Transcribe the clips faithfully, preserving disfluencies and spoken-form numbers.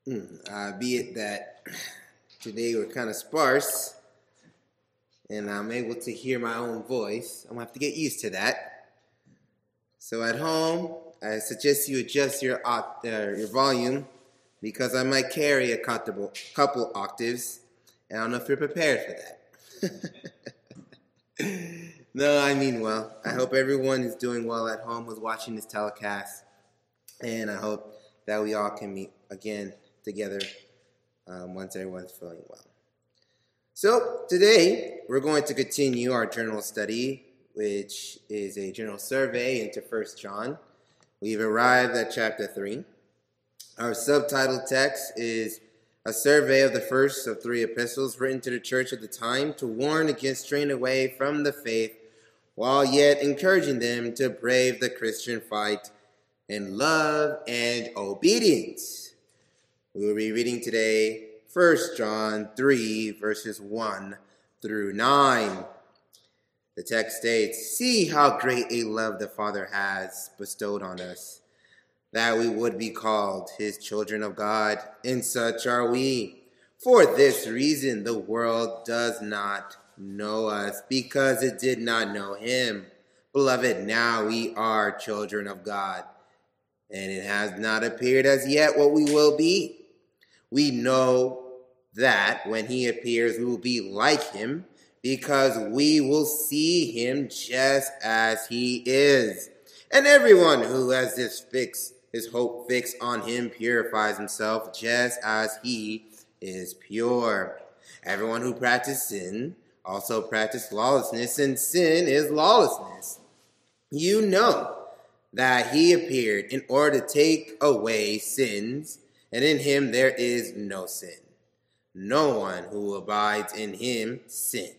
uh, be it that today we're kind of sparse and I'm able to hear my own voice. I'm going to have to get used to that. So at home, I suggest you adjust your uh, your volume because I might carry a couple, couple octaves, and I don't know if you're prepared for that. No, I mean well. I hope everyone is doing well at home who's watching this telecast, and I hope that we all can meet again together um, once everyone's feeling well. So today, we're going to continue our journal study, which is a general survey into First John. We've arrived at chapter three. Our subtitled text is a survey of the first of three epistles written to the church at the time to warn against straying away from the faith while yet encouraging them to brave the Christian fight in love and obedience. We will be reading today First John three, verses one through nine. The text states, "See how great a love the Father has bestowed on us, that we would be called his children of God, and such are we. For this reason the world does not know us, because it did not know him. Beloved, now we are children of God, and it has not appeared as yet what we will be. We know that when he appears we will be like him, because we will see him just as he is. And everyone who has this fix, his hope fixed on him purifies himself just as he is pure. Everyone who practices sin also practices lawlessness, and sin is lawlessness. You know that he appeared in order to take away sins, and in him there is no sin. No one who abides in him sins.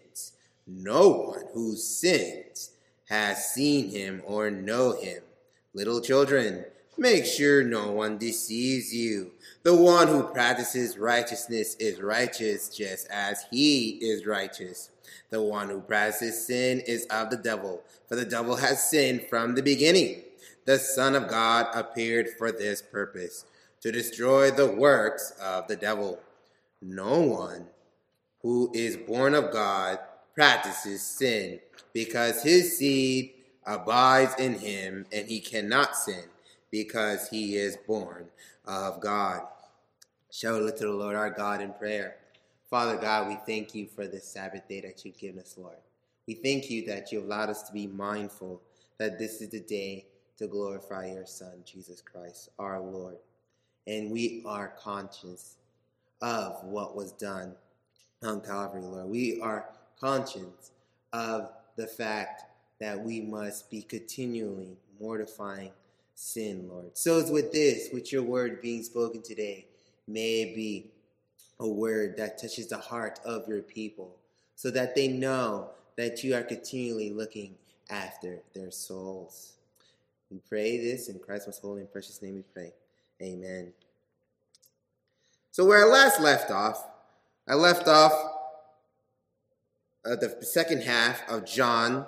No one who sins has seen him or know him. Little children, make sure no one deceives you. The one who practices righteousness is righteous just as he is righteous. The one who practices sin is of the devil, for the devil has sinned from the beginning. The Son of God appeared for this purpose, to destroy the works of the devil. No one who is born of God practices sin, because his seed abides in him, and he cannot sin, because he is born of God." Shall we look to the Lord our God in prayer? Father God, we thank you for this Sabbath day that you've given us, Lord. We thank you that you allowed us to be mindful that this is the day to glorify your Son, Jesus Christ, our Lord. And we are conscious of what was done on Calvary, Lord. We are conscious of the fact that we must be continually mortifying sin, Lord. So it's with this, with your word being spoken today, may it be a word that touches the heart of your people so that they know that you are continually looking after their souls. We pray this in Christ's most holy and precious name we pray. Amen. So where I last left off, I left off uh, the second half of John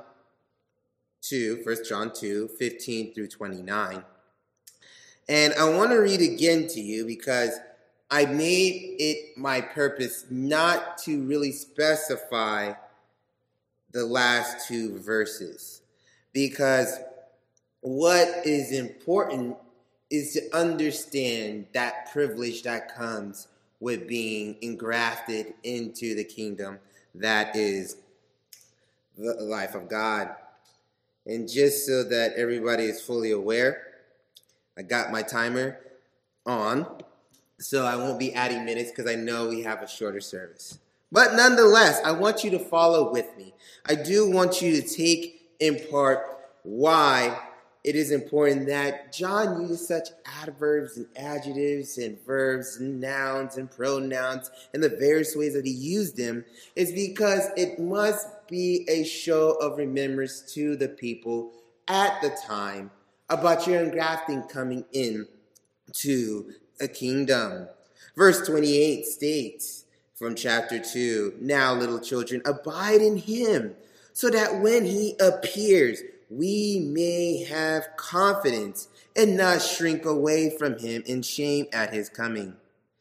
two, First John two, fifteen through twenty-nine. And I want to read again to you because I made it my purpose not to really specify the last two verses, because what is important is to understand that privilege that comes with being engrafted into the kingdom that is the life of God. And just so that everybody is fully aware, I got my timer on, so I won't be adding minutes because I know we have a shorter service. But nonetheless, I want you to follow with me. I do want you to take in part why it is important that John uses such adverbs and adjectives and verbs and nouns and pronouns and the various ways that he used them is because it must be a show of remembrance to the people at the time about your engrafting coming in to a kingdom. Verse twenty-eight states from chapter two, "Now, little children, abide in him, so that when he appears, we may have confidence and not shrink away from him in shame at his coming.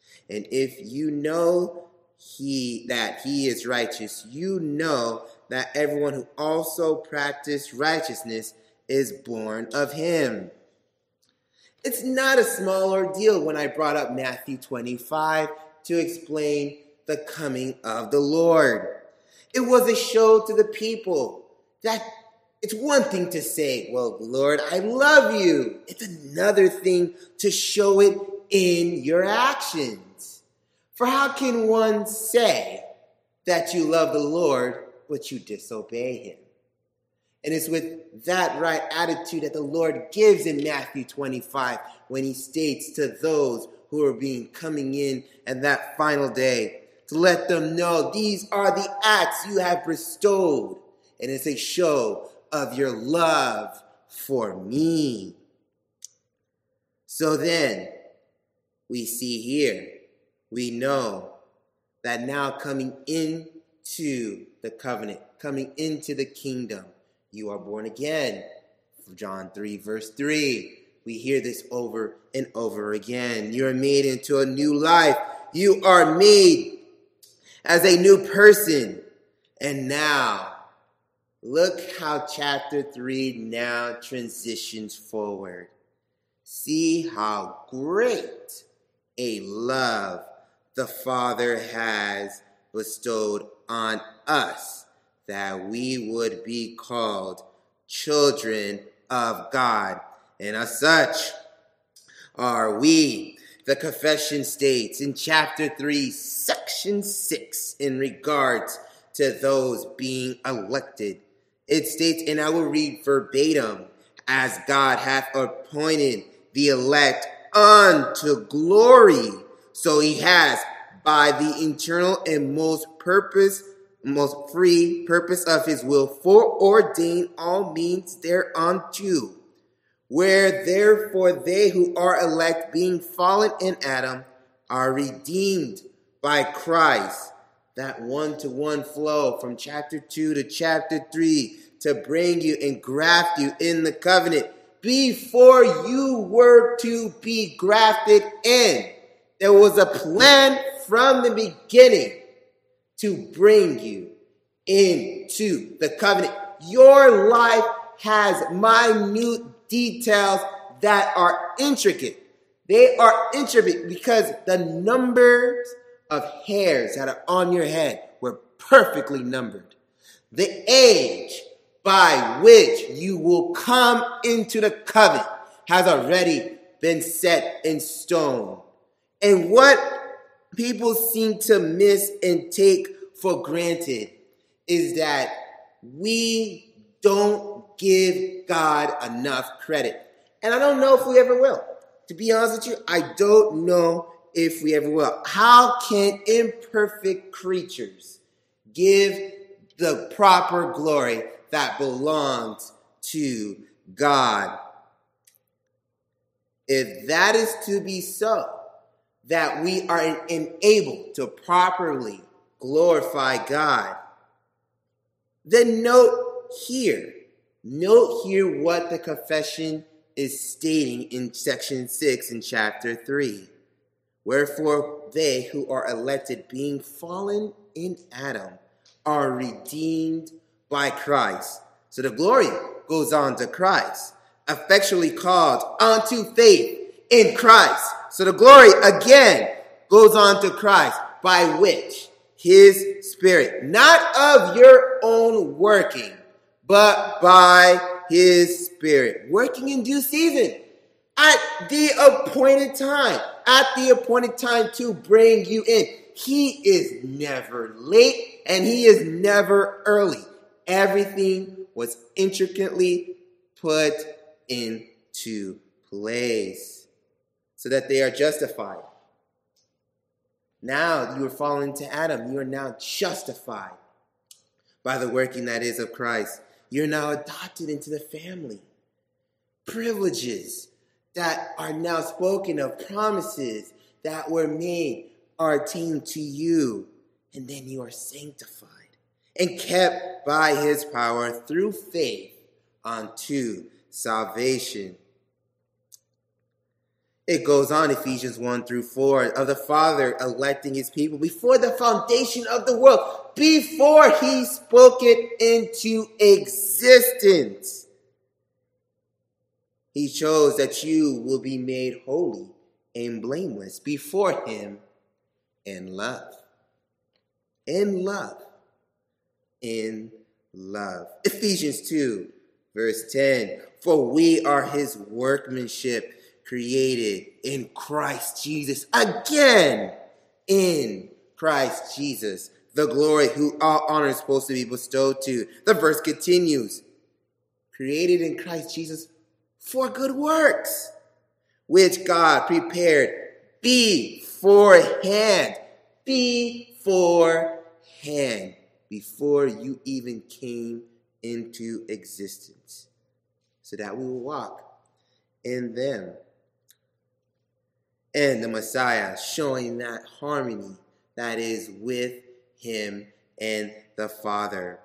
And if you know he that he is righteous, you know that everyone who also practiced righteousness is born of him. It's not a small ordeal when I brought up Matthew twenty-five to explain the coming of the Lord. It was a show to the people that it's one thing to say, well, Lord, I love you. It's another thing to show it in your actions. For how can one say that you love the Lord, but you disobey him? And it's with that right attitude that the Lord gives in Matthew twenty-five when he states to those who are being coming in at that final day to let them know these are the acts you have bestowed. And it's a show of your love for me. So then, we see here, we know that now coming into the covenant, coming into the kingdom, you are born again. John three, verse three. We hear this over and over again. You are made into a new life. You are made as a new person. And now, look how chapter three now transitions forward. See how great a love the Father has bestowed on us, that we would be called children of God. And as such are we. The confession states in chapter three, section six, in regards to those being elected. It states, and I will read verbatim, as God hath appointed the elect unto glory, so he has by the internal and most purpose, most free purpose of his will foreordained all means thereunto. Where therefore they who are elect, being fallen in Adam, are redeemed by Christ. That one-to-one flow from chapter two to chapter three to bring you and graft you in the covenant before you were to be grafted in. There was a plan from the beginning to bring you into the covenant. Your life has minute details that are intricate. They are intricate because the numbers of hairs that are on your head were perfectly numbered. The age by which you will come into the covenant has already been set in stone. And what people seem to miss and take for granted is that we don't give God enough credit. And I don't know if we ever will. To be honest with you, I don't know if we ever will. How can imperfect creatures give the proper glory that belongs to God? If that is to be so, that we are unable to properly glorify God, then note here, note here what the confession is stating in section six in chapter three. Wherefore they who are elected, being fallen in Adam, are redeemed by Christ. So the glory goes on to Christ, effectually called unto faith in Christ. So the glory again goes on to Christ, by which his Spirit, not of your own working, but by his Spirit, working in due season, at the appointed time, at the appointed time to bring you in. He is never late and he is never early. Everything was intricately put into place so that they are justified. Now you are fallen to Adam. You are now justified by the working that is of Christ. You're now adopted into the family. Privileges that are now spoken of, promises that were made are attained to you. And then you are sanctified and kept by his power through faith unto salvation. It goes on, Ephesians one through four, of the Father electing his people before the foundation of the world, before he spoke it into existence. He chose that you will be made holy and blameless before him in love. In love. In love. Ephesians two, verse ten. For we are his workmanship, created in Christ Jesus. Again, in Christ Jesus. The glory who all honor is supposed to be bestowed to. The verse continues. Created in Christ Jesus for good works, which God prepared beforehand. Beforehand. Before you even came into existence. So that we will walk in them. And the Messiah showing that harmony that is with him and the Father.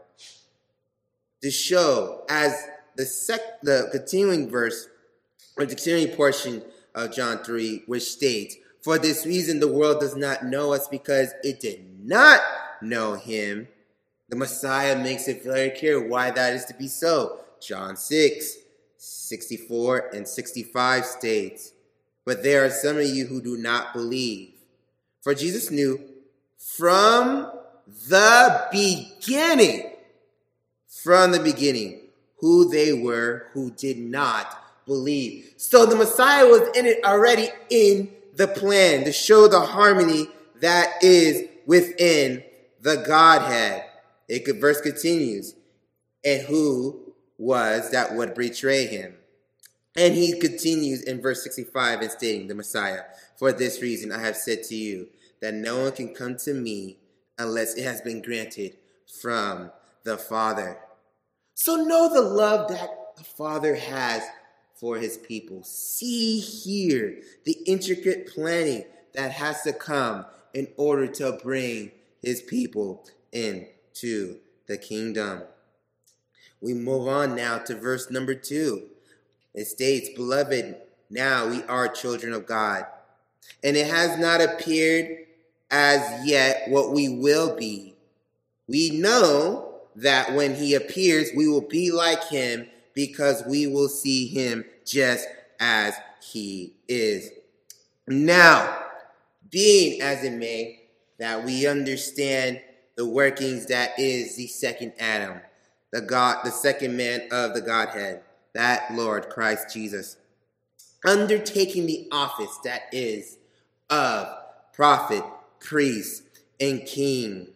To show, as the sec- the continuing verse, or the continuing portion of John three, which states, for this reason the world does not know us because it did not know him. The Messiah makes it very clear why that is to be so. John six, sixty-four and sixty-five states, but there are some of you who do not believe. For Jesus knew from the beginning, from the beginning, who they were who did not believe. So the Messiah was in it already in the plan to show the harmony that is within the Godhead. It could, verse continues, and who was that would betray him. And he continues in verse sixty-five and stating, the Messiah, for this reason I have said to you that no one can come to me unless it has been granted from the Father. So know the love that the Father has for his people. See here the intricate planning that has to come in order to bring his people into the kingdom. We move on now to verse number two. It states, beloved, now we are children of God, and it has not appeared as yet what we will be. We know that when he appears, we will be like him because we will see him just as he is. Now, being as it may, that we understand the workings that is the second Adam, the God, the second man of the Godhead, that Lord Christ Jesus, undertaking the office that is of prophet, priest, and king.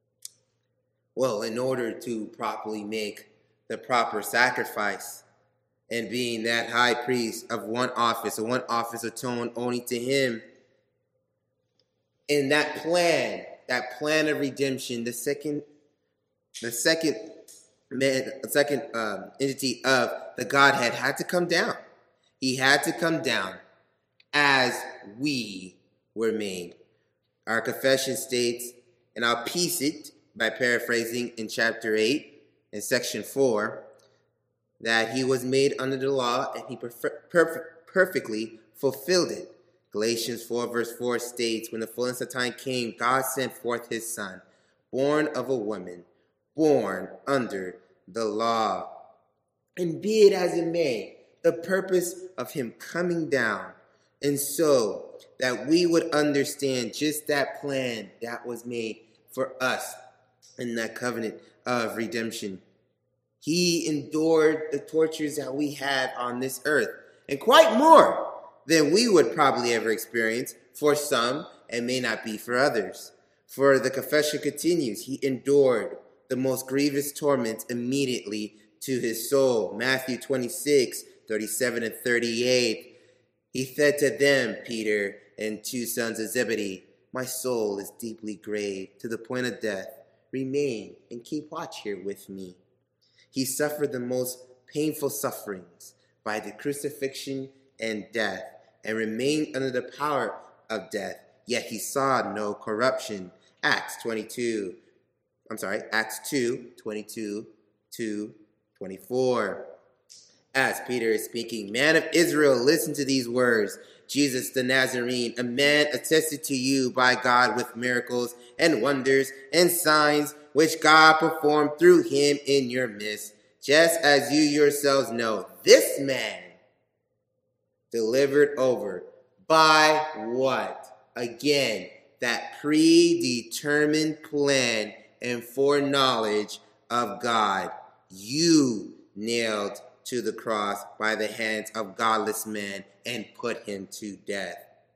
Well, in order to properly make the proper sacrifice, and being that high priest of one office, and one office atoned only to him, in that plan, that plan of redemption, the second, the second man, the second um, entity of the Godhead had to come down. He had to come down as we were made. Our confession states, and I'll piece it by paraphrasing in chapter eight, in section four, that he was made under the law and he perf- perf- perfectly fulfilled it. Galatians four verse four states, when the fullness of time came, God sent forth his son, born of a woman, born under the law. And be it as it may, the purpose of him coming down, and so that we would understand just that plan that was made for us in that covenant of redemption. He endured the tortures that we have on this earth, and quite more than we would probably ever experience for some, and may not be for others. For the confession continues, he endured the most grievous torments immediately to his soul. Matthew twenty-six, thirty-seven and thirty-eight. He said to them, Peter and two sons of Zebedee, my soul is deeply grieved to the point of death. Remain and keep watch here with me. He suffered the most painful sufferings by the crucifixion and death, and remained under the power of death, yet he saw no corruption. Acts twenty-two, I'm sorry, Acts two, twenty-two to twenty-four. As Peter is speaking, "Man of Israel, listen to these words. Jesus the Nazarene, a man attested to you by God with miracles and wonders and signs which God performed through him in your midst, just as you yourselves know. This man delivered over by" what? Again, that predetermined plan and foreknowledge of God. "You nailed to the cross by the hands of godless men and put him to death.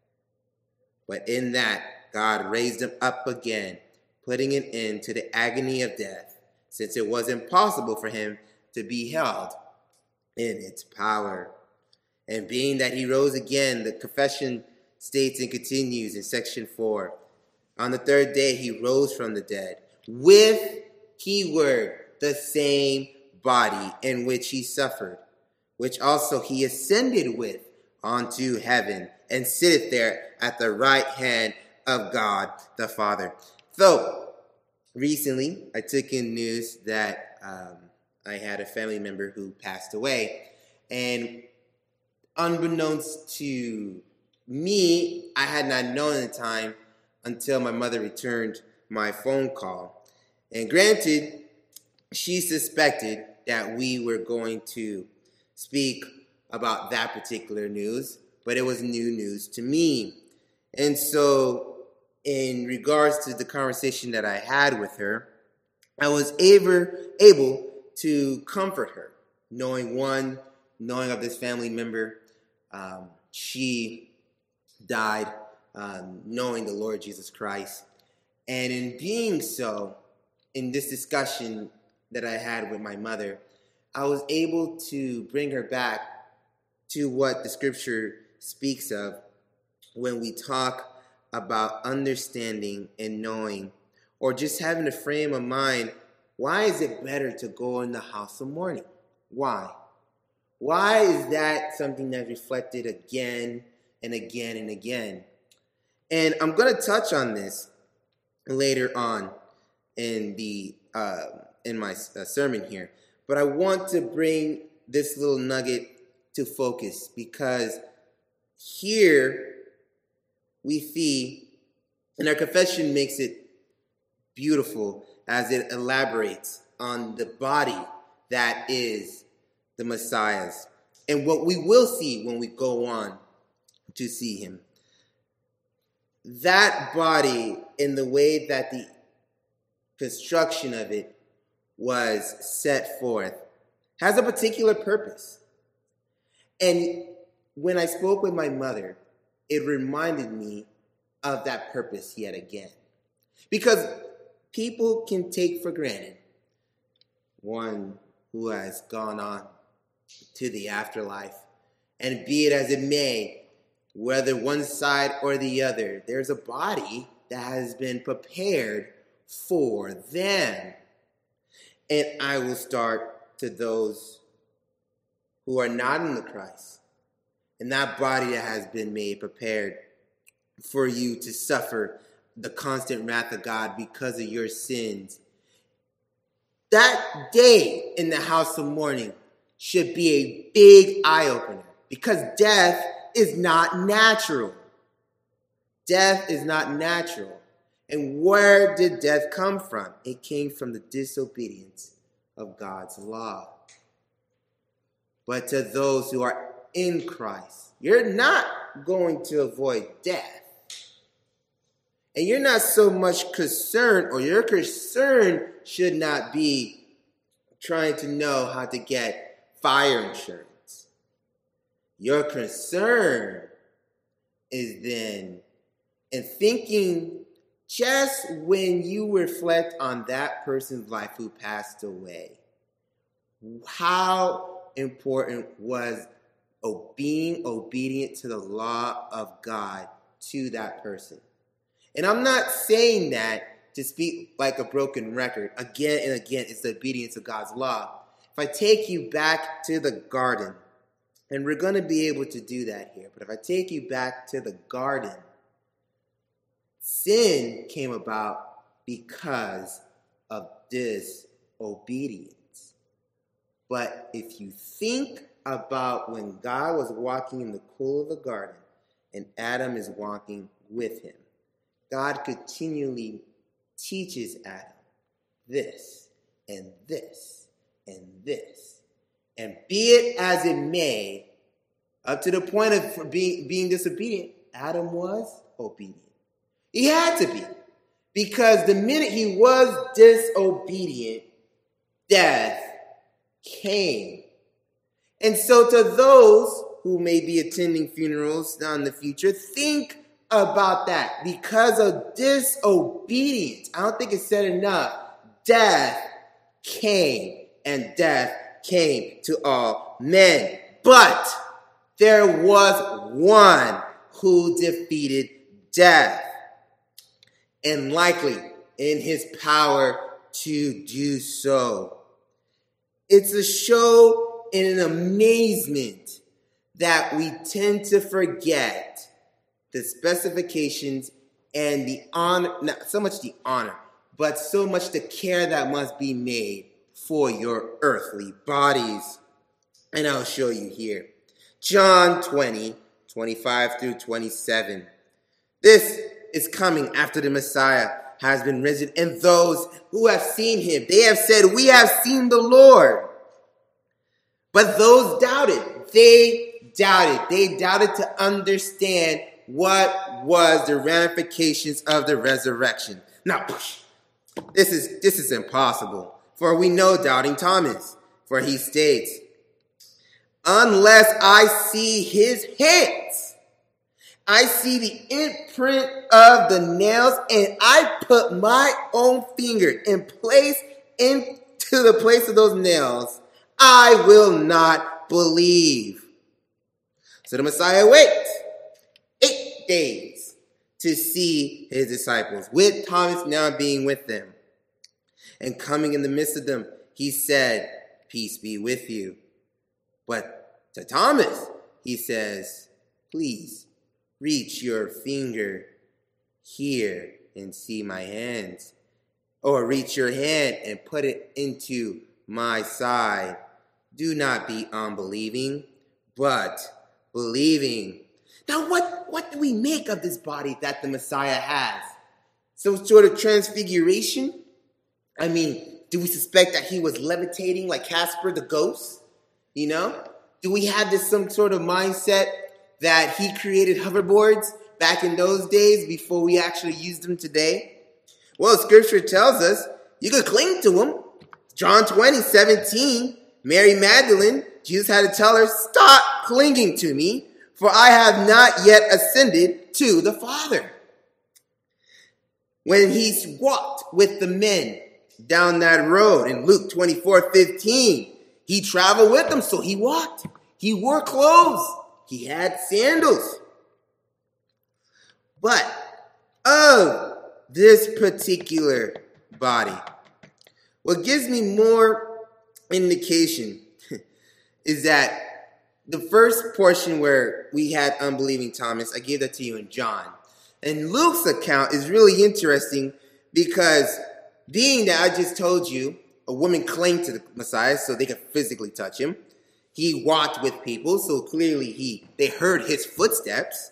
But in that, God raised him up again, putting an end to the agony of death, since it was impossible for him to be held in its power. And being that he rose again," the confession states and continues in section four, "on the third day he rose from the dead, with," keyword, "the same body in which he suffered, which also he ascended with onto heaven, and sitteth there at the right hand of God the Father." So, recently I took in news that um, I had a family member who passed away, and unbeknownst to me, I had not known at the time until my mother returned my phone call. And granted, she suspected that we were going to speak about that particular news, but it was new news to me. And so, in regards to the conversation that I had with her, I was able, able to comfort her, knowing one, knowing of this family member. Um, she died um, knowing the Lord Jesus Christ. And in being so, in this discussion that I had with my mother, I was able to bring her back to what the scripture speaks of when we talk about understanding and knowing, or just having a frame of mind. Why is it better to go in the house of mourning? Why? Why is that something that's reflected again and again and again? And I'm going to touch on this later on in the uh, in my uh, sermon here. But I want to bring this little nugget to focus, because here we see, and our confession makes it beautiful as it elaborates on the body that is the Messiah's, and what we will see when we go on to see him. That body, in the way that the construction of it was set forth, has a particular purpose. And when I spoke with my mother, it reminded me of that purpose yet again. Because people can take for granted one who has gone on to the afterlife, and be it as it may, whether one side or the other, there's a body that has been prepared for them. And I will start to those who are not in the Christ, and that body that has been made prepared for you to suffer the constant wrath of God because of your sins. That day in the house of mourning should be a big eye-opener, because death is not natural. Death is not natural. And where did death come from? It came from the disobedience of God's law. But to those who are in Christ, you're not going to avoid death. And you're not so much concerned, or your concern should not be trying to know how to get fire insurance. Your concern is then in thinking, just when you reflect on that person's life who passed away, how important was being obedient to the law of God to that person. And I'm not saying that to speak like a broken record. Again and again, it's the obedience of God's law. If I take you back to the garden, and we're going to be able to do that here, but if I take you back to the garden, sin came about because of disobedience. But if you think about when God was walking in the cool of the garden and Adam is walking with him. God continually teaches Adam this and this and this. And be it as it may, up to the point of being, being disobedient, Adam was obedient. He had to be. Because the minute he was disobedient, death came. And so to those who may be attending funerals now in the future, think about that. Because of disobedience, I don't think it's said enough, death came, and death came to all men. But there was one who defeated death, and likely in his power to do so. It's a show in an amazement that we tend to forget the specifications and the honor, not so much the honor, but so much the care that must be made for your earthly bodies. And I'll show you here. John twenty, twenty-five through twenty-seven. This is coming after the Messiah has been risen, and those who have seen him, they have said, we have seen the Lord. But those doubted, they doubted. They doubted to understand what was the ramifications of the resurrection. Now, this is, this is impossible, for we know doubting Thomas, for he states, unless I see his hands, I see the imprint of the nails, and I put my own finger and place into the place of those nails, I will not believe. So the Messiah waits eight days to see his disciples, with Thomas now being with them. And coming in the midst of them, he said, peace be with you. But to Thomas, he says, please reach your finger here and see my hands. Or reach your hand and put it into my side. Do not be unbelieving, but believing. Now, what, what do we make of this body that the Messiah has? Some sort of transfiguration? I mean, do we suspect that he was levitating like Casper the ghost? You know? Do we have this some sort of mindset that he created hoverboards back in those days before we actually used them today? Well, Scripture tells us you could cling to them. John twenty, seventeen, Mary Magdalene, Jesus had to tell her, stop clinging to me, for I have not yet ascended to the Father. When he walked with the men down that road in Luke twenty-four, fifteen, he traveled with them, so he walked. He wore clothes. He had sandals. But of this particular body, what gives me more indication is that the first portion where we had unbelieving Thomas, I gave that to you in John. And Luke's account is really interesting because being that I just told you, a woman claimed to the Messiah so they could physically touch him. He walked with people, so clearly he they heard his footsteps.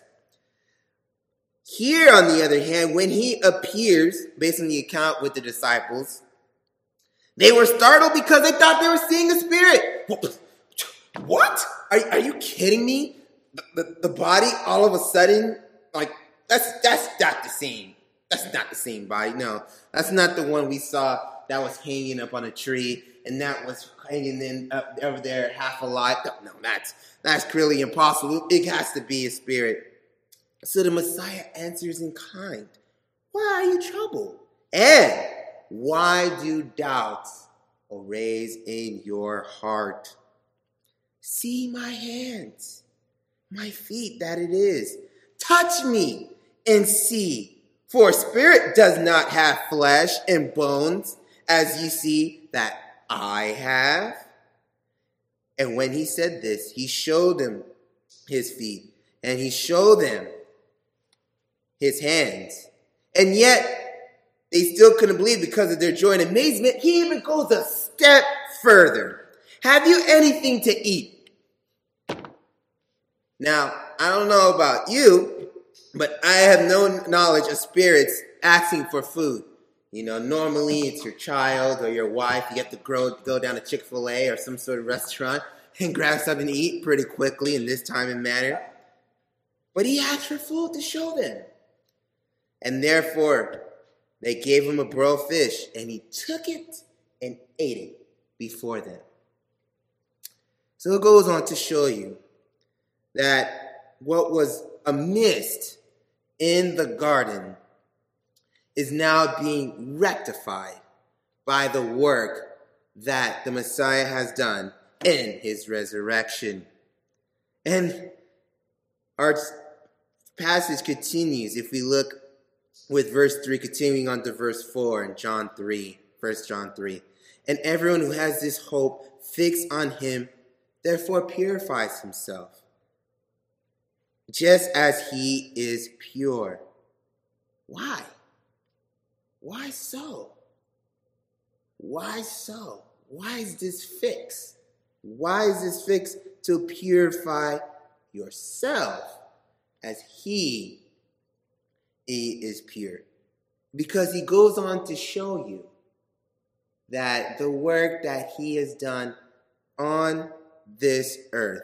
Here, on the other hand, when he appears, based on the account with the disciples, they were startled because they thought they were seeing a spirit. What? Are, are you kidding me? The, the, the body, all of a sudden, like, that's that's not the same. That's not the same body. No, that's not the one we saw that was hanging up on a tree and that was hanging in up over there half alive. No, no, that's, that's clearly impossible. It has to be a spirit. So the Messiah answers in kind. Why are you troubled? And why do doubts arise in your heart? See my hands, my feet, that it is. Touch me and see. For a spirit does not have flesh and bones, as you see that I have. And when he said this, he showed them his feet, and he showed them his hands. And yet, they still couldn't believe because of their joy and amazement. He even goes a step further. Have you anything to eat? Now, I don't know about you, but I have no knowledge of spirits asking for food. You know, normally it's your child or your wife. You have to grow, go down to Chick-fil-A or some sort of restaurant and grab something to eat pretty quickly in this time and manner. But he asked for food to show them. And therefore, they gave him a broiled fish, and he took it and ate it before them. So it goes on to show you that what was amiss in the garden is now being rectified by the work that the Messiah has done in his resurrection. And our passage continues if we look with verse three, continuing on to verse four in John three, First John three. And everyone who has this hope fixed on him, therefore purifies himself, just as he is pure. Why? Why so? Why so? Why is this fixed? Why is this fixed? To purify yourself as he is pure. Because he goes on to show you that the work that he has done on this earth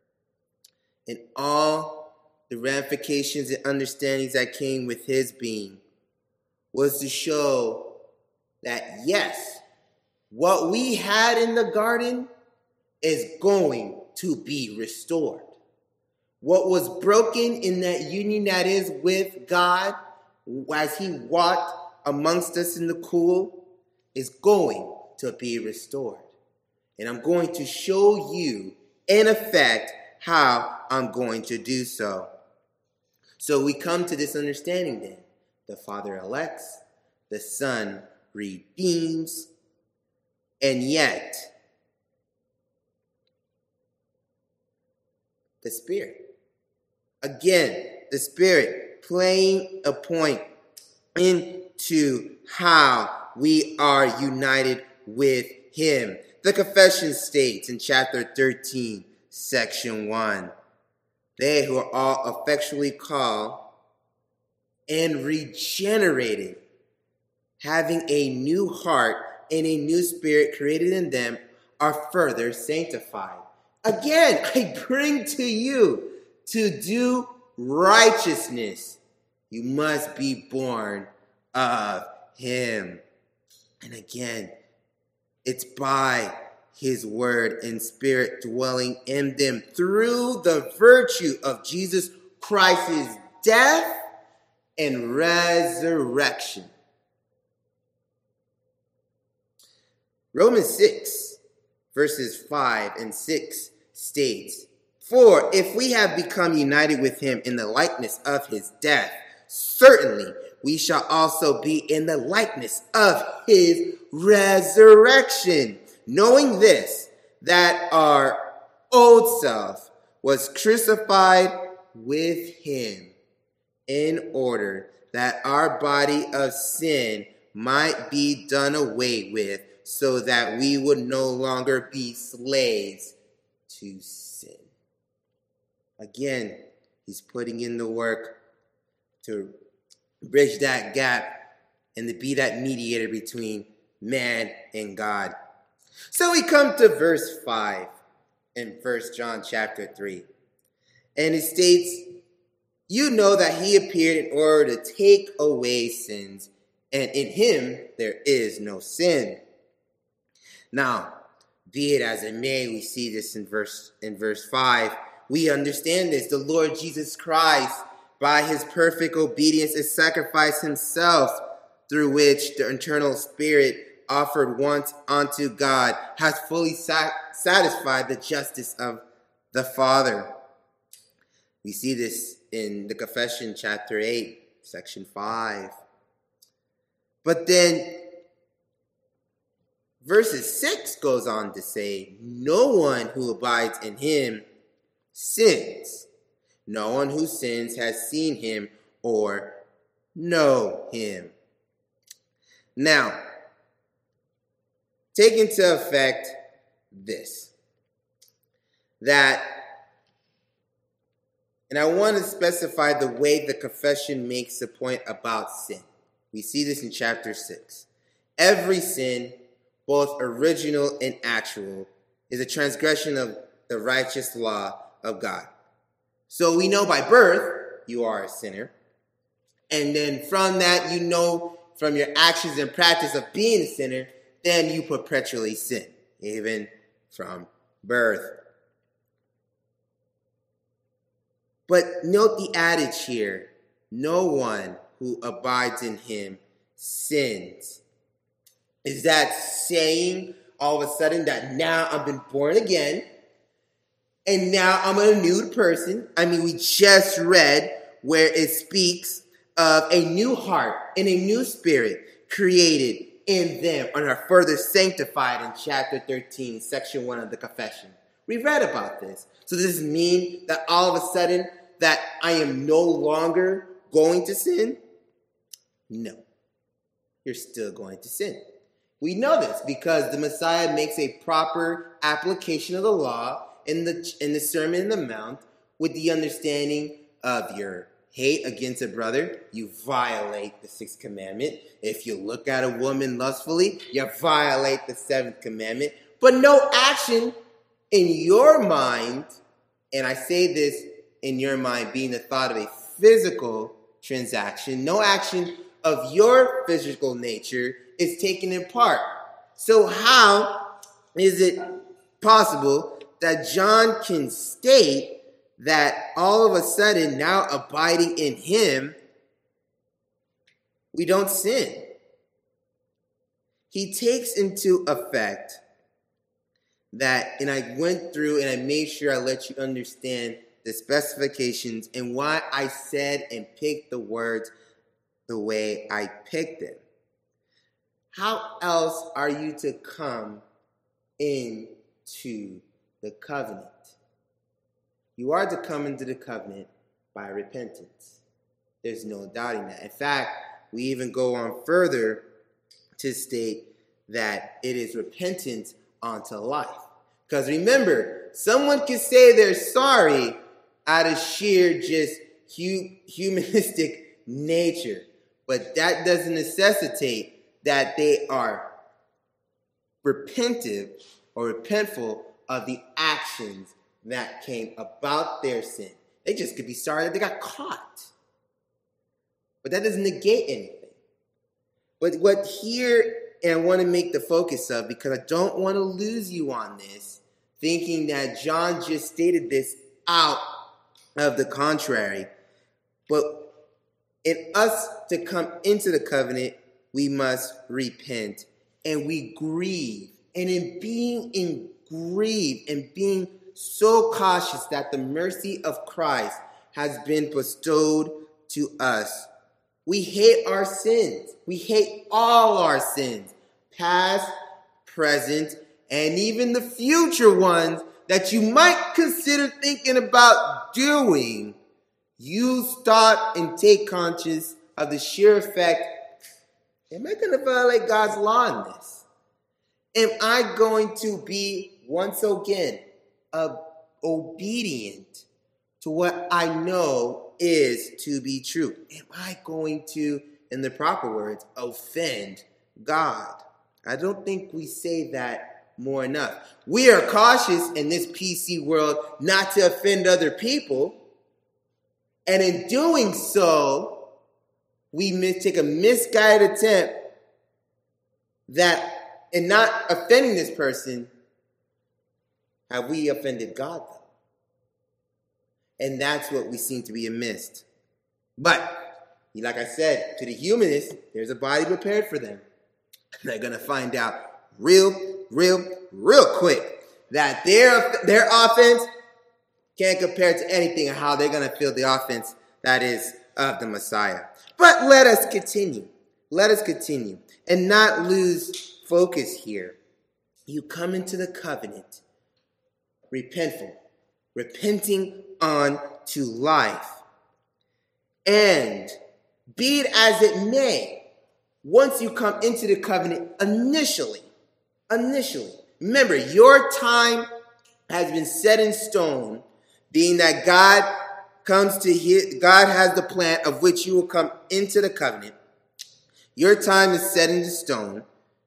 and all the ramifications and understandings that came with his being was to show that, yes, what we had in the garden is going to be restored. What was broken in that union that is with God as he walked amongst us in the cool is going to be restored. And I'm going to show you, in effect, how I'm going to do so. So we come to this understanding then. The Father elects, the Son redeems, and yet the Spirit. Again, the Spirit playing a point into how we are united with him. The confession states in chapter thirteen, section one, they who are all effectually called and regenerated, having a new heart and a new spirit created in them, are further sanctified. Again, I bring to you, to do righteousness, you must be born of him. And again, it's by his word and spirit dwelling in them through the virtue of Jesus Christ's death and resurrection. Romans six, verses five and six states, "For if we have become united with him in the likeness of his death, certainly we shall also be in the likeness of his resurrection, knowing this, that our old self was crucified with him, in order that our body of sin might be done away with, so that we would no longer be slaves to sin." Again, he's putting in the work to bridge that gap and to be that mediator between man and God. So we come to verse five in First John chapter three. And it states, "You know that he appeared in order to take away sins, and in him there is no sin." Now, be it as it may, we see this in verse in verse five. We understand this. The Lord Jesus Christ, by his perfect obedience and sacrifice himself, through which the eternal Spirit offered once unto God, has fully sat- satisfied the justice of the Father. We see this in the Confession, chapter eight, section five. But then verses six goes on to say, "No one who abides in him sins. No one who sins has seen him or know him." Now, take into effect this, that And I want to specify the way the confession makes a point about sin. We see this in chapter six. Every sin, both original and actual, is a transgression of the righteous law of God. So we know by birth you are a sinner. And then from that, you know from your actions and practice of being a sinner, then you perpetually sin, even from birth. But note the adage here, no one who abides in him sins. Is that saying all of a sudden that now I've been born again and now I'm a renewed person? I mean, we just read where it speaks of a new heart and a new spirit created in them and are further sanctified in chapter thirteen, section one of the confession. We read about this. So does this mean that all of a sudden that I am no longer going to sin? No. You're still going to sin. We know this because the Messiah makes a proper application of the law in the, in the Sermon on the Mount with the understanding of your hate against a brother, you violate the sixth commandment. If you look at a woman lustfully, you violate the seventh commandment. But no action in your mind, and I say this in your mind being the thought of a physical transaction, no action of your physical nature is taken in part. So how is it possible that John can state that all of a sudden, now abiding in him, we don't sin? He takes into effect that, and I went through and I made sure I let you understand the specifications and why I said and picked the words the way I picked them. How else are you to come into the covenant? You are to come into the covenant by repentance. There's no doubting that. In fact, we even go on further to state that it is repentance unto life. Because remember, someone can say they're sorry out of sheer just hu- humanistic nature, but that doesn't necessitate that they are repentive or repentful of the actions that came about their sin. They just could be sorry that they got caught. But that doesn't negate anything. But what here, and I want to make the focus of, because I don't want to lose you on this, thinking that John just stated this out of the contrary. But in us to come into the covenant, we must repent and we grieve. And in being in grief and being so cautious that the mercy of Christ has been bestowed to us, we hate our sins. We hate all our sins, past, present, and even the future ones that you might consider thinking about doing. You stop and take conscious of the sheer effect, am I going to violate God's law in this? Am I going to be, once again, uh, obedient to what I know is to be true? Am I going to, in the proper words, offend God? I don't think we say that more enough. We are cautious in this P C world not to offend other people. And in doing so, we mis- take a misguided attempt that in not offending this person, have we offended God, though? And that's what we seem to be amiss. But, like I said, to the humanists, there's a body prepared for them. They're going to find out real, real, real quick that their, their offense can't compare to anything and how they're going to feel the offense that is of the Messiah. But let us continue. Let us continue and not lose focus here. You come into the covenant repentful, repenting unto life. And be it as it may, once you come into the covenant initially, initially, remember, your time has been set in stone, being that God comes to his, God has the plan of which you will come into the covenant. Your time is set in stone.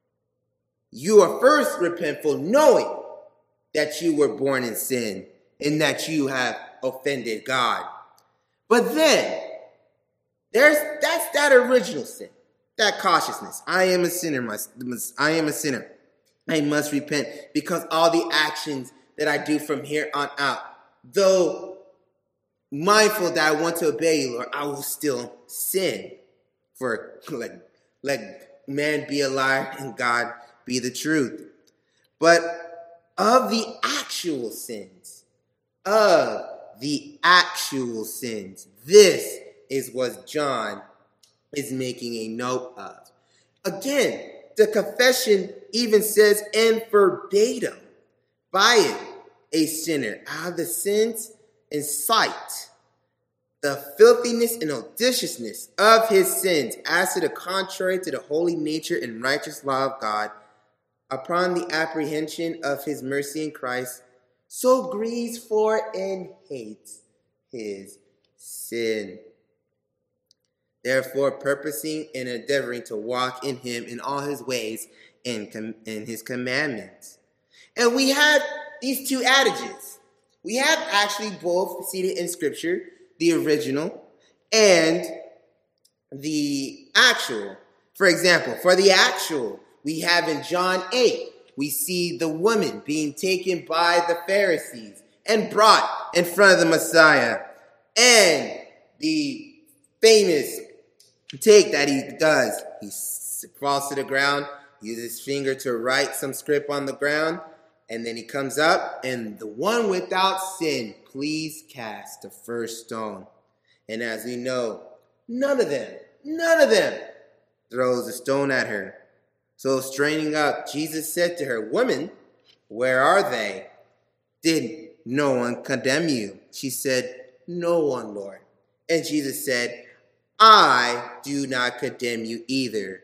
You are first repentful, knowing that you were born in sin and that you have offended God. But then, there's that's that original sin, that cautiousness. I am a sinner. Must, I am a sinner. I must repent because all the actions that I do from here on out, though mindful that I want to obey you, Lord, I will still sin. For let, let man be a liar and God be the truth. But of the actual sins, of the actual sins, this is what John is making a note of. Again, the confession even says, and verbatim, by it, a sinner, out of the sins in sight, the filthiness and odiousness of his sins, as to the contrary to the holy nature and righteous law of God, upon the apprehension of his mercy in Christ, so grieves for and hates his sin. Therefore, purposing and endeavoring to walk in him in all his ways and com- in his commandments. And we have these two adages. We have actually both seated in Scripture, the original and the actual. For example, for the actual, we have in John eight, we see the woman being taken by the Pharisees and brought in front of the Messiah. And the famous take that he does, he falls to the ground, uses his finger to write some script on the ground, and then he comes up, and the one without sin, please cast the first stone. And as we know, none of them, none of them throws a stone at her. So straining up, Jesus said to her, "Woman, where are they? Did no one condemn you?" She said, "No one, Lord." And Jesus said, "I do not condemn you either.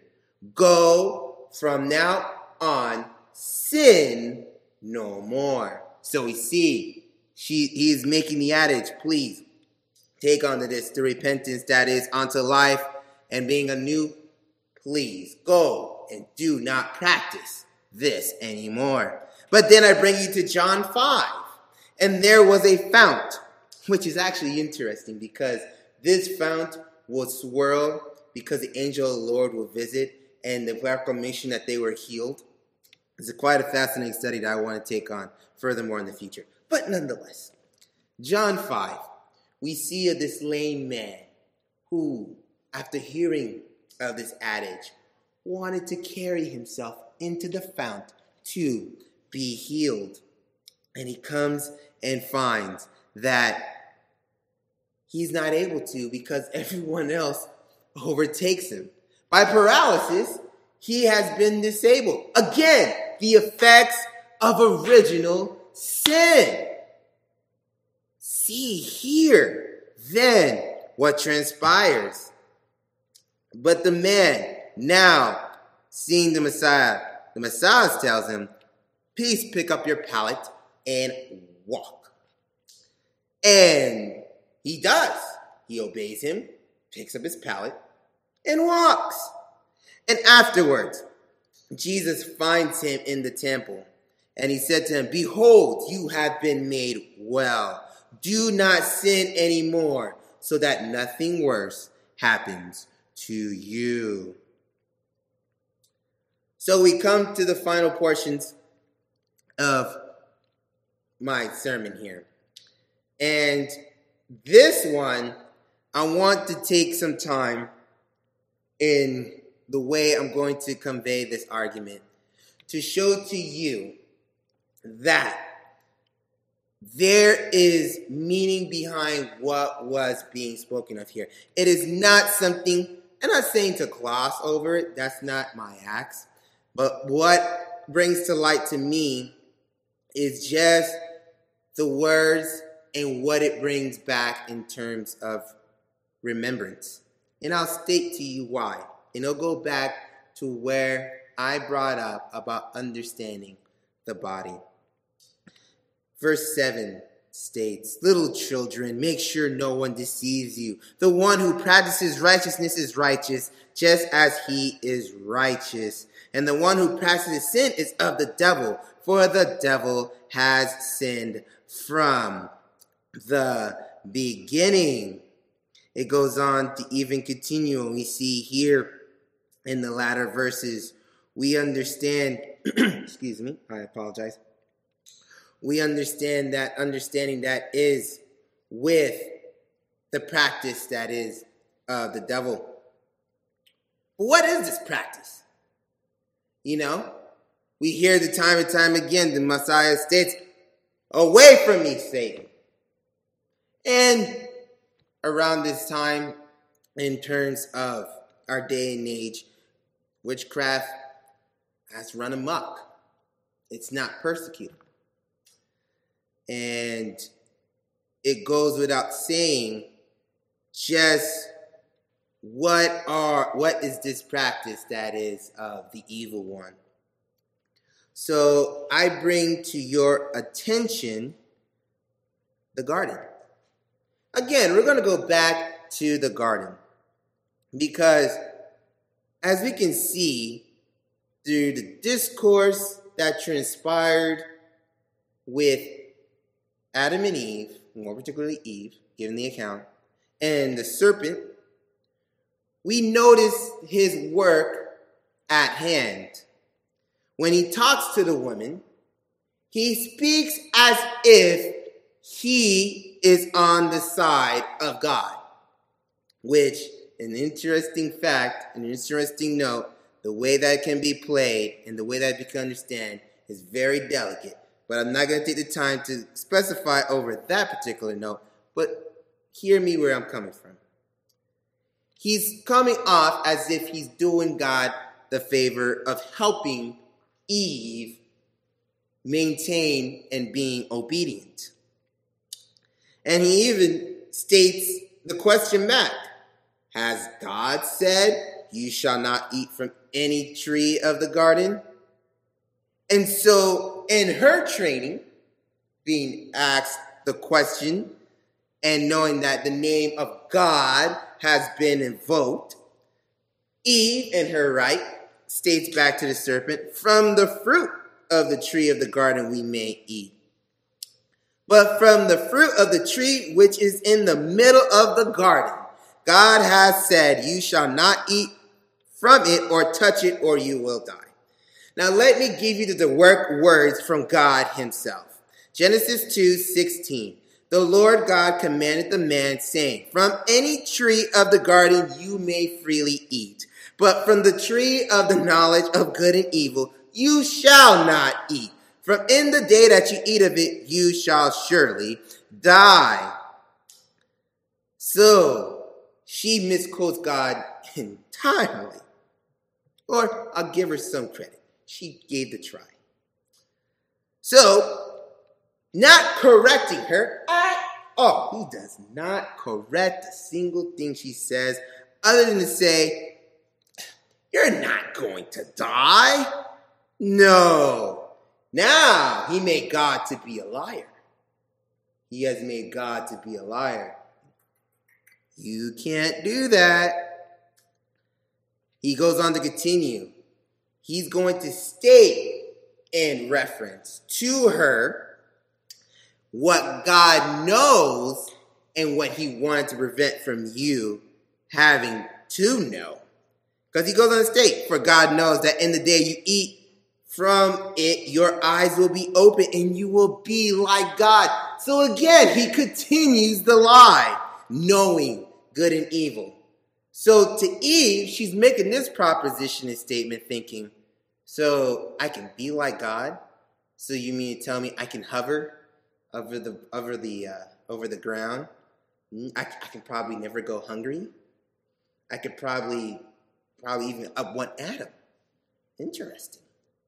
Go from now on, sin no more." So we see she, he is making the adage, please take onto this, the repentance that is unto life and being anew. Please go and do not practice this anymore. But then I bring you to John five. And there was a fount, which is actually interesting because this fount will swirl because the angel of the Lord will visit and the proclamation that they were healed. It's a quite a fascinating study that I want to take on furthermore in the future. But nonetheless, John five, we see of this lame man who, after hearing of this adage, wanted to carry himself into the fount to be healed. And he comes and finds that he's not able to because everyone else overtakes him. By paralysis, he has been disabled. Again, the effects of original sin. See here, then, what transpires. But the man, now seeing the Messiah, the Messiah tells him, "Please pick up your pallet and walk." And he does. He obeys him, picks up his pallet, and walks. And afterwards, Jesus finds him in the temple. And he said to him, "Behold, you have been made well. Do not sin anymore, so that nothing worse happens to you." So we come to the final portions of my sermon here. And this one, I want to take some time in the way I'm going to convey this argument to show to you that there is meaning behind what was being spoken of here. It is not something, I'm not saying to gloss over it, that's not my axe, but what brings to light to me is just the words and what it brings back in terms of remembrance. And I'll state to you why. And I'll go back to where I brought up about understanding the body. Verse seven states, "Little children, make sure no one deceives you. The one who practices righteousness is righteous, just as he is righteous. And the one who practices sin is of the devil, for the devil has sinned from the beginning." It goes on to even continue, and we see here in the latter verses, we understand, excuse me, I apologize. We understand that understanding that is with the practice that is of the devil. But what is this practice? You know, we hear the time and time again, the Messiah states, "Away from me, Satan." And around this time, in terms of our day and age, witchcraft has run amok. It's not persecuted. And it goes without saying just what are what is this practice that is of the evil one. So I bring to your attention the garden. Again, we're going to go back to the garden because as we can see through the discourse that transpired with Adam and Eve, more particularly Eve, given the account, and the serpent, we notice his work at hand. When he talks to the woman, he speaks as if he is on the side of God, which, an interesting fact, an interesting note, the way that can be played and the way that we can understand is very delicate. But I'm not going to take the time to specify over that particular note, but hear me where I'm coming from. He's coming off as if he's doing God the favor of helping Eve maintain and being obedient. And he even states the question back. Has God said, "You shall not eat from any tree of the garden"? And so in her training, being asked the question and knowing that the name of God has been invoked, Eve, in her right, states back to the serpent, "From the fruit of the tree of the garden we may eat. But from the fruit of the tree which is in the middle of the garden, God has said, you shall not eat from it or touch it, or you will die." Now let me give you the direct words from God himself. Genesis two sixteen. "The Lord God commanded the man, saying, From any tree of the garden you may freely eat, but from the tree of the knowledge of good and evil you shall not eat. For in the day that you eat of it, you shall surely die." So, she misquotes God entirely. Or, I'll give her some credit. She gave the try. So, not correcting her at all. He does not correct a single thing she says, other than to say, "You're not going to die." No. Now, he made God to be a liar. He has made God to be a liar. You can't do that. He goes on to continue. He's going to state in reference to her what God knows and what he wanted to prevent from you having to know. Because he goes on to state, "For God knows that in the day you eat from it, your eyes will be open and you will be like God." So again, he continues the lie, knowing good and evil. So to Eve, she's making this proposition and statement thinking, so I can be like God? So you mean to tell me I can hover over the over the uh, over the ground? I, I can probably never go hungry. I could probably probably even up one atom. Interesting.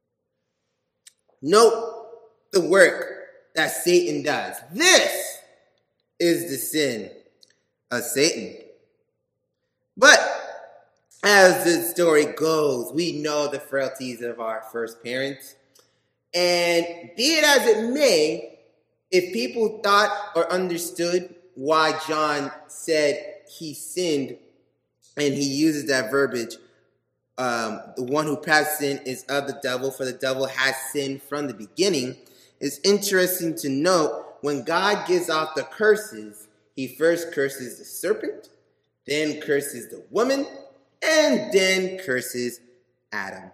Note the work that Satan does. This is the sin of Satan. But as the story goes, we know the frailties of our first parents. And be it as it may, If people thought or understood why John said he sinned, and he uses that verbiage, um, the one who practices sin is of the devil, for the devil has sinned from the beginning, it's interesting to note when God gives off the curses, he first curses the serpent, then curses the woman, and then curses Adam.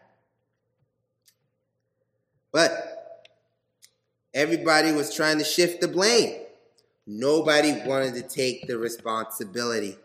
But everybody was trying to shift the blame. Nobody wanted to take the responsibility.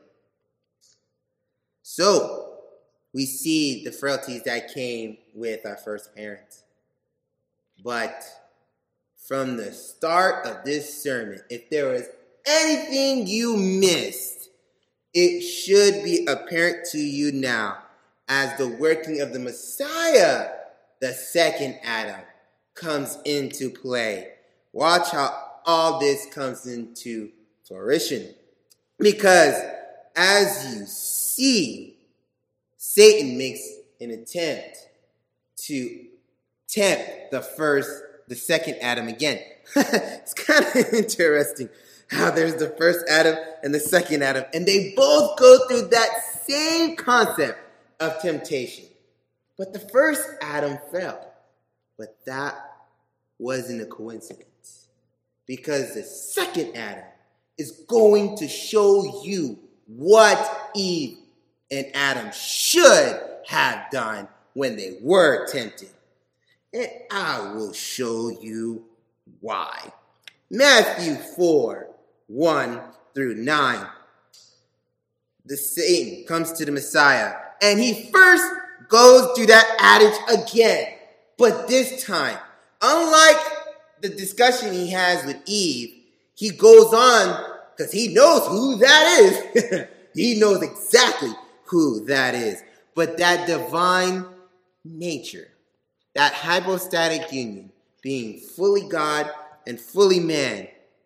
So, we see the frailties that came with our first parents. But from the start of this sermon, if there was anything you missed, it should be apparent to you now as the working of the Messiah, the second Adam, comes into play. Watch how all this comes into fruition. Because as you see, Satan makes an attempt to tempt the first, the second Adam again. It's kind of interesting how there's the first Adam and the second Adam, and they both go through that same concept of temptation. But the first Adam fell. But that wasn't a coincidence, because the second Adam is going to show you what Eve and Adam should have done when they were tempted. And I will show you why. Matthew four, one through nine. The Satan comes to the Messiah, and he first goes through that adage again. But this time, unlike the discussion he has with Eve, he goes on because he knows who that is. He knows exactly who that is. But that divine nature, that hypostatic union, being fully God and fully man,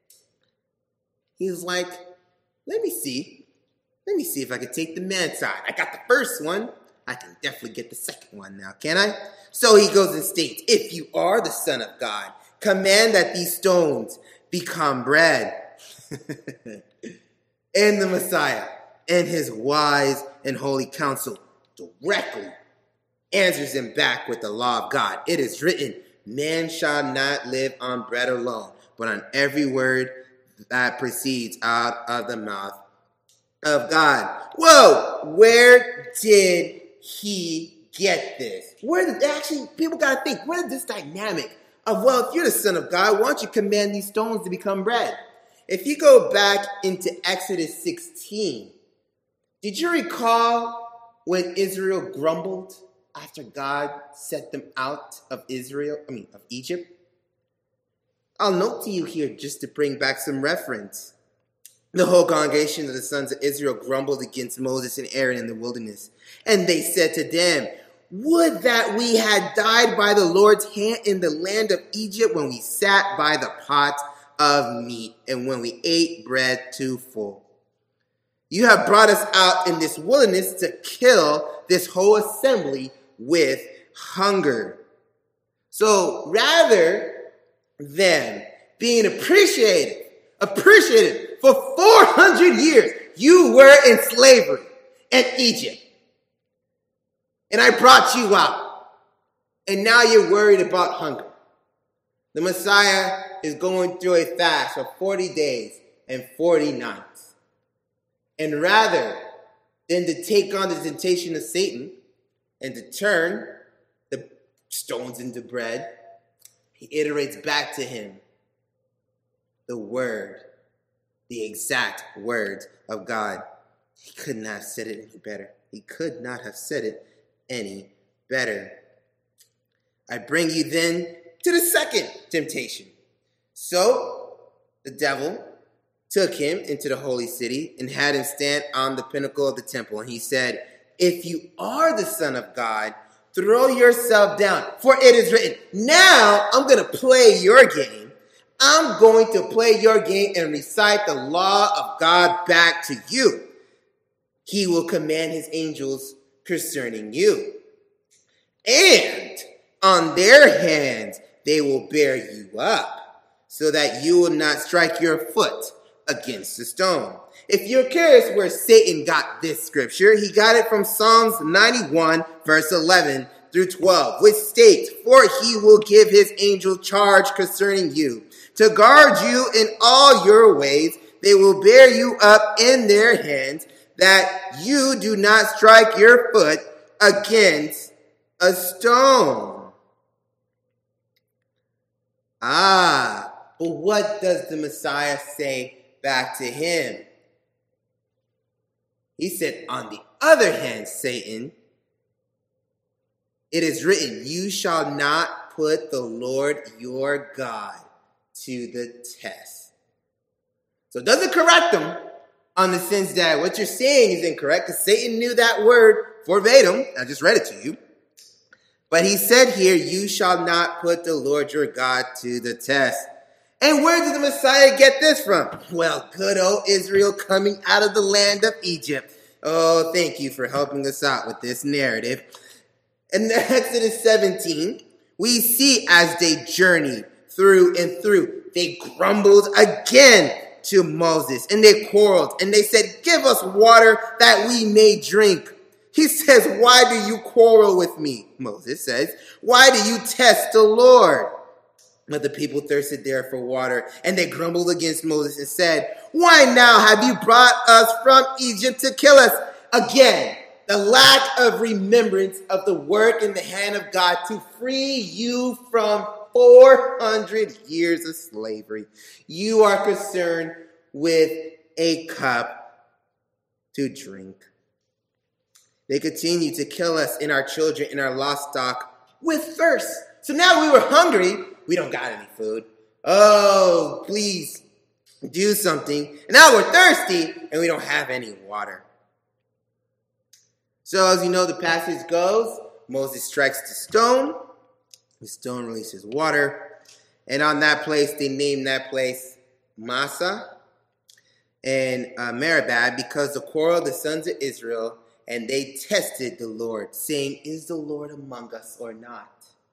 he's like, let me see. Let me see if I can take the man side. I got the first one. I can definitely get the second one now, can I? So he goes and states, if you are the Son of God, command that these stones become bread. And the Messiah and his wise and holy counsel directly answers him back with the law of God. It is written, man shall not live on bread alone, but on every word that proceeds out of the mouth of God. Whoa, where did he get this? Where did, actually, people got to think, where did this dynamic of, well, if you're the Son of God, why don't you command these stones to become bread? If you go back into Exodus sixteen, did you recall when Israel grumbled after God set them out of Israel, I mean, of Egypt? I'll note to you here just to bring back some reference. The whole congregation of the sons of Israel grumbled against Moses and Aaron in the wilderness. And they said to them, would that we had died by the Lord's hand in the land of Egypt when we sat by the pot of meat and when we ate bread too full. You have brought us out in this wilderness to kill this whole assembly with hunger. So rather than being appreciated, appreciated for four hundred years, you were in slavery in Egypt. And I brought you out. And now you're worried about hunger. The Messiah is going through a fast of forty days and forty nights. And rather than to take on the temptation of Satan and to turn the stones into bread, he iterates back to him the word, the exact words of God. He could not have said it any better. He could not have said it any better. I bring you then to the second temptation. So the devil took him into the holy city and had him stand on the pinnacle of the temple. And he said, if you are the Son of God, throw yourself down, for it is written. Now I'm going to play your game. I'm going to play your game and recite the law of God back to you. He will command his angels concerning you. And on their hands they will bear you up, so that you will not strike your foot against a stone. If you're curious where Satan got this scripture, he got it from Psalms ninety-one, verse eleven through twelve, which states, "For he will give his angel charge concerning you, to guard you in all your ways. They will bear you up in their hands, that you do not strike your foot against a stone." Ah, but what does the Messiah say back to him? He said, "On the other hand, Satan, it is written, you shall not put the Lord your God to the test." So it doesn't correct him on the sense that what you're saying is incorrect, because Satan knew that word verbatim. I just read it to you. But he said here, you shall not put the Lord your God to the test. And where did the Messiah get this from? Well, good old Israel coming out of the land of Egypt. Oh, thank you for helping us out with this narrative. In Exodus seventeen, we see as they journeyed through and through, they grumbled again to Moses, and they quarreled, and they said, "Give us water that we may drink." He says, "Why do you quarrel with me?" Moses says, "Why do you test the Lord?" But the people thirsted there for water, and they grumbled against Moses and said, "Why now have you brought us from Egypt to kill us?" Again, the lack of remembrance of the work in the hand of God to free you from four hundred years of slavery. You are concerned with a cup to drink. They continue to kill us and our children and our livestock with thirst. So now we were hungry. We don't got any food. Oh, please do something. And now we're thirsty and we don't have any water. So as you know, the passage goes, Moses strikes the stone. The stone releases water. And on that place, they named that place Massah and uh, Meribah, because the quarrel of the sons of Israel, and they tested the Lord, saying, "Is the Lord among us or not?"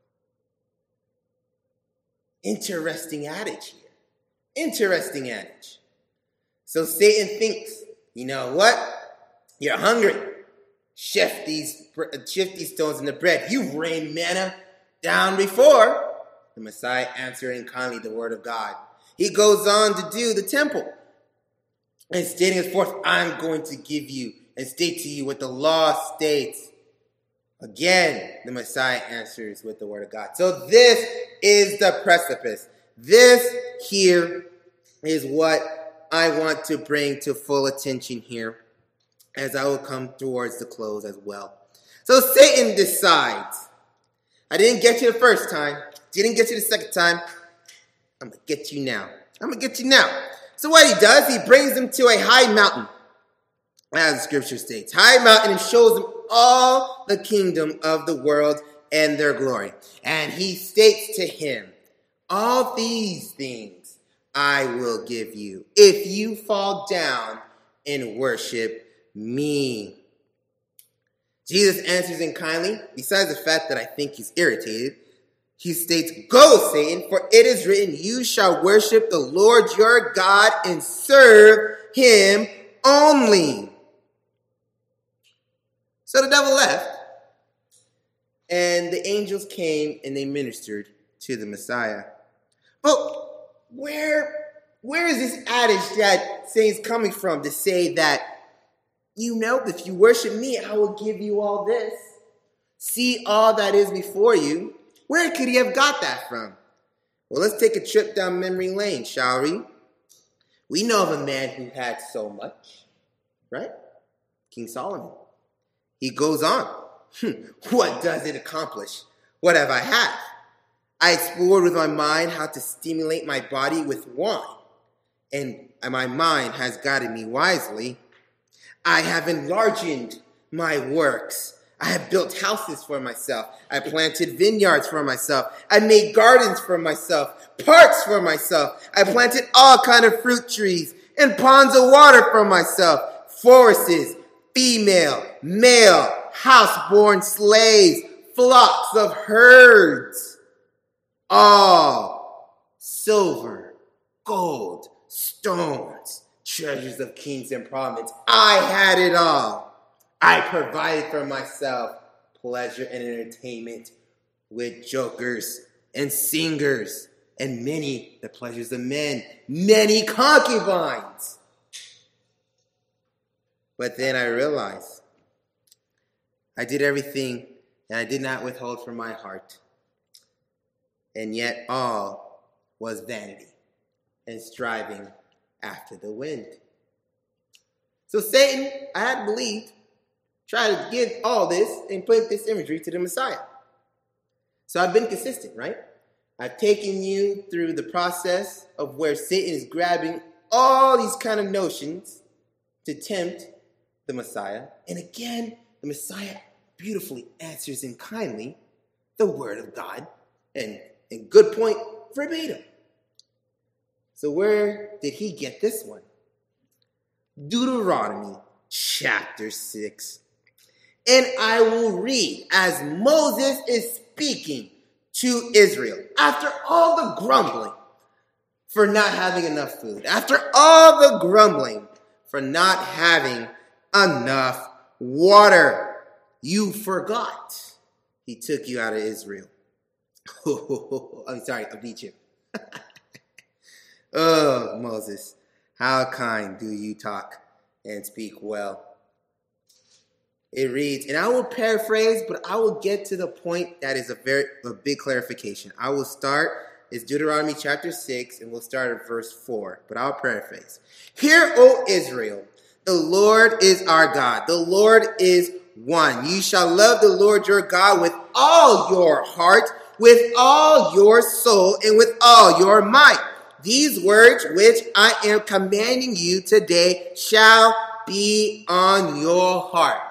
Interesting adage here. Interesting adage. So Satan thinks, you know what? You're hungry. Shift these, shift these stones into bread. You've rained manna down before. The Messiah answering kindly the word of God. He goes on to do the temple. And stating as forth, "I'm going to give you and state to you what the law states." Again, the Messiah answers with the word of God. So this is the precipice. This here is what I want to bring to full attention here, as I will come towards the close as well. So Satan decides, I didn't get you the first time, didn't get you the second time, I'm going to get you now. I'm going to get you now. So what he does, he brings them to a high mountain, as the scripture states. High mountain, and shows them all the kingdom of the world and their glory. And he states to him, "All these things I will give you if you fall down and worship me." Jesus answers him kindly. Besides the fact that I think he's irritated, he states, "Go, Satan, for it is written, you shall worship the Lord your God and serve him only." So the devil left, and the angels came and they ministered to the Messiah. But where, where is this adage that Satan's coming from to say that, you know, if you worship me, I will give you all this? See all that is before you. Where could he have got that from? Well, let's take a trip down memory lane, shall we? We know of a man who had so much, right? King Solomon. He goes on. What does it accomplish? What have I had? I explored with my mind how to stimulate my body with wine, and my mind has guided me wisely. I have enlarged my works. I have built houses for myself. I planted vineyards for myself. I made gardens for myself, parks for myself. I planted all kinds of fruit trees and ponds of water for myself, forests, female, male, house-born slaves, flocks of herds, all silver gold, stones, treasures of kings and provinces. I had it all. I provided for myself pleasure and entertainment with jokers and singers, and many the pleasures of men, many concubines. But then I realized I did everything and I did not withhold from my heart. And yet all was vanity and striving after the wind. So Satan, I had believed, tried to give all this and put this imagery to the Messiah. So I've been consistent, right? I've taken you through the process of where Satan is grabbing all these kind of notions to tempt the Messiah. And again, the Messiah beautifully answers in kindly the word of God. And, and good point, verbatim. So where did he get this one? Deuteronomy chapter six. And I will read as Moses is speaking to Israel after all the grumbling for not having enough food, after all the grumbling for not having enough water. You forgot he took you out of Israel. I'm sorry, of Egypt. Oh, Moses, how kind do you talk and speak well. It reads, and I will paraphrase, but I will get to the point that is a very a big clarification. I will start, it's Deuteronomy chapter six, and we'll start at verse four, but I'll paraphrase. Hear, O Israel, the Lord is our God. The Lord is one. You shall love the Lord your God with all your heart, with all your soul, and with all your might. These words which I am commanding you today shall be on your heart,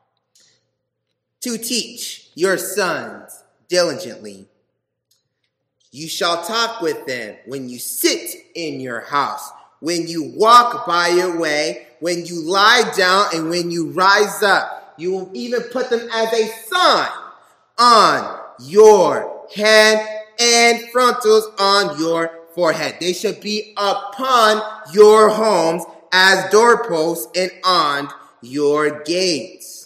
to teach your sons diligently. You shall talk with them when you sit in your house, when you walk by your way, when you lie down, and when you rise up. You will even put them as a sign on your hand and frontals on your forehead. They shall be upon your homes as doorposts and on your gates.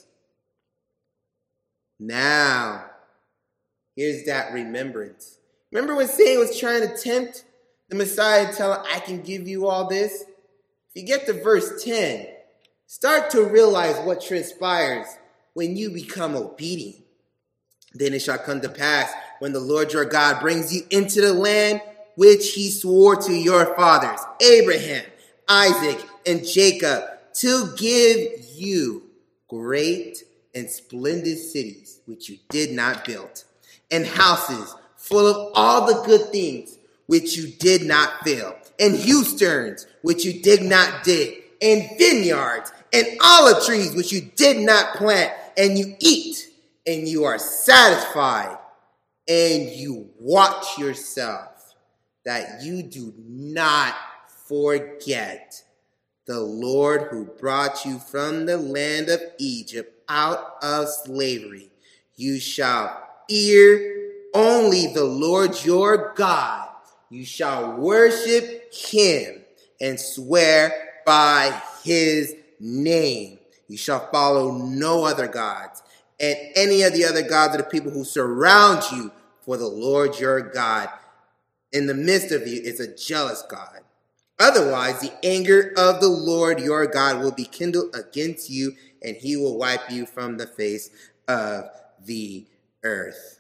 Now, here's that remembrance. Remember when Satan was trying to tempt the Messiah to tell him, I can give you all this? If you get to verse ten, start to realize what transpires when you become obedient. Then it shall come to pass when the Lord your God brings you into the land which he swore to your fathers, Abraham, Isaac, and Jacob, to give you great and splendid cities which you did not build, and houses full of all the good things which you did not fill, and hew stones which you did not dig, and vineyards and olive trees which you did not plant, and you eat and you are satisfied, and you watch yourself that you do not forget the Lord who brought you from the land of Egypt out of slavery. You shall fear only the Lord your God. You shall worship him and swear by his name. You shall follow no other gods, and any of the other gods of the people who surround you, for the Lord your God in the midst of you is a jealous God. Otherwise, the anger of the Lord your God will be kindled against you, and he will wipe you from the face of the earth.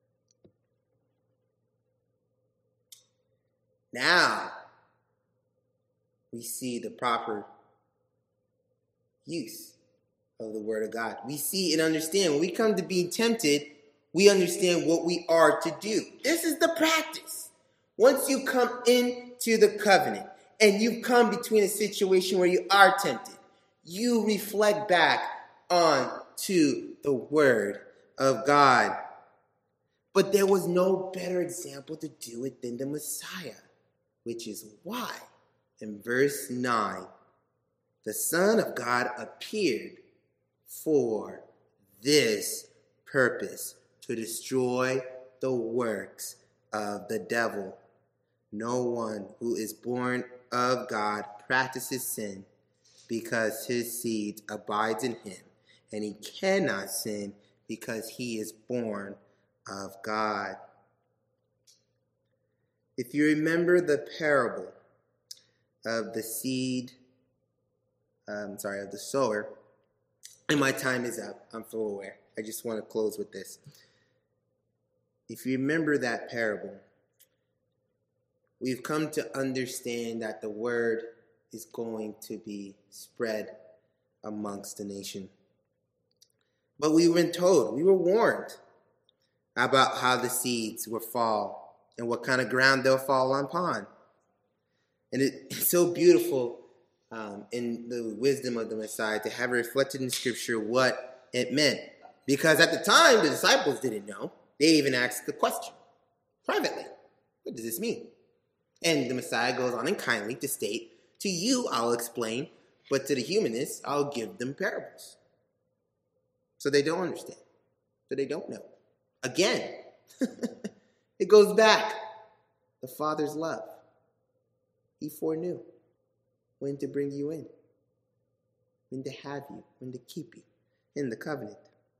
Now, we see the proper use of the word of God. We see and understand. When we come to being tempted, we understand what we are to do. This is the practice. Once you come into the covenant and you come between a situation where you are tempted, you reflect back on to the word of God. But there was no better example to do it than the Messiah, which is why in verse nine, the Son of God appeared for this purpose, to destroy the works of the devil. No one who is born of God practices sin, because his seed abides in him, and he cannot sin because he is born of God. If you remember the parable of the seed, um, sorry, of the sower, and my time is up, I'm full aware. I just want to close with this. If you remember that parable, we've come to understand that the word is going to be spread amongst the nation. But we were told, we were warned about how the seeds will fall and what kind of ground they'll fall upon. And it's so beautiful um, in the wisdom of the Messiah to have reflected in Scripture what it meant. Because at the time, the disciples didn't know. They even asked the question privately. What does this mean? And the Messiah goes on and kindly to state, to you I'll explain, but to the humanists I'll give them parables. So they don't understand. So they don't know. Again, it goes back. The Father's love. He foreknew when to bring you in, when to have you, when to keep you in the covenant.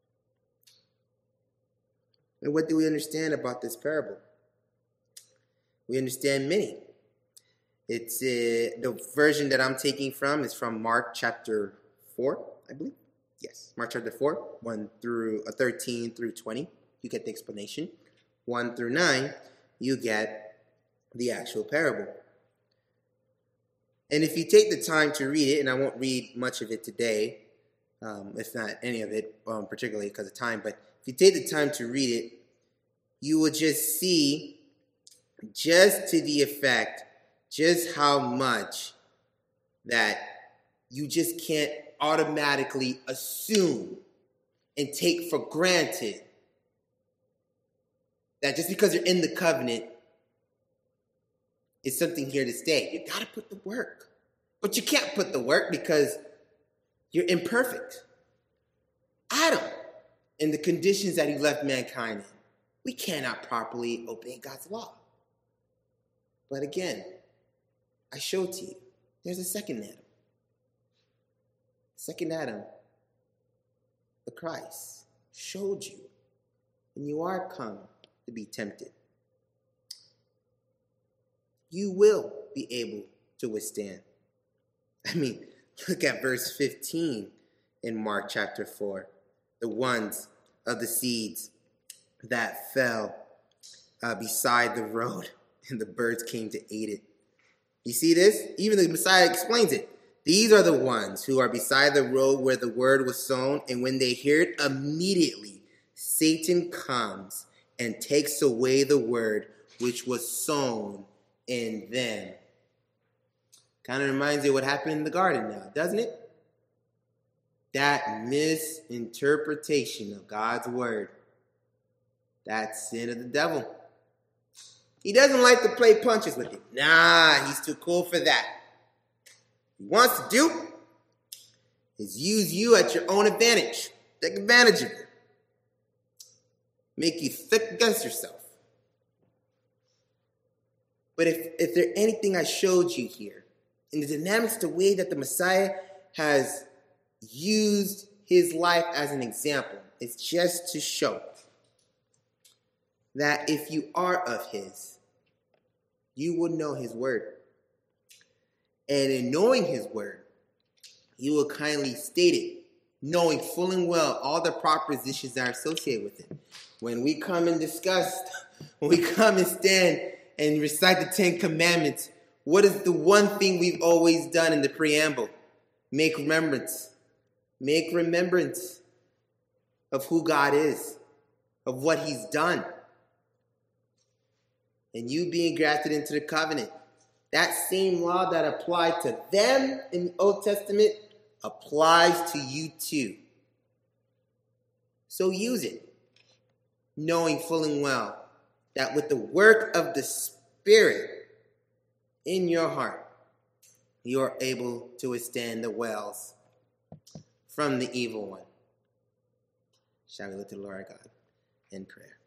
And what do we understand about this parable? We understand many. It's uh, the version that I'm taking from is from Mark chapter four, I believe. Yes, Mark chapter four, one through uh, thirteen through twenty. You get the explanation. one through nine, you get the actual parable. And if you take the time to read it, and I won't read much of it today, um, if not any of it, um, particularly because of time, but if you take the time to read it, you will just see just to the effect, just how much that you just can't automatically assume and take for granted that just because you're in the covenant, it's something here to stay. You got to put the work. But you can't put the work because you're imperfect. Adam, in the conditions that he left mankind in, we cannot properly obey God's law. But again, I showed to you, there's a second Adam. Second Adam, the Christ, showed you, and you are come to be tempted. You will be able to withstand. I mean, look at verse fifteen in Mark chapter four. The ones of the seeds that fell uh, beside the road, and the birds came to eat it. You see this? Even the Messiah explains it. These are the ones who are beside the road where the word was sown, and when they hear it, immediately Satan comes and takes away the word which was sown in them. Kind of reminds you of what happened in the garden now, doesn't it? That misinterpretation of God's word. That sin of the devil. He doesn't like to play punches with you. Nah, he's too cool for that. What he wants to do is use you at your own advantage. Take advantage of you. Make you thick against yourself. But if, if there's anything I showed you here, in the dynamics, the way that the Messiah has used his life as an example, it's just to show that if you are of his, you will know his word. And in knowing his word, you will kindly state it, knowing full and well all the propositions that are associated with it. When we come and discuss, when we come and stand and recite the Ten Commandments, what is the one thing we've always done in the preamble? Make remembrance. Make remembrance of who God is, of what he's done. And you being grafted into the covenant, that same law that applied to them in the Old Testament applies to you too. So use it, knowing full and well that with the work of the Spirit in your heart, you are able to withstand the wells from the evil one. Shall we look to the Lord our God in prayer?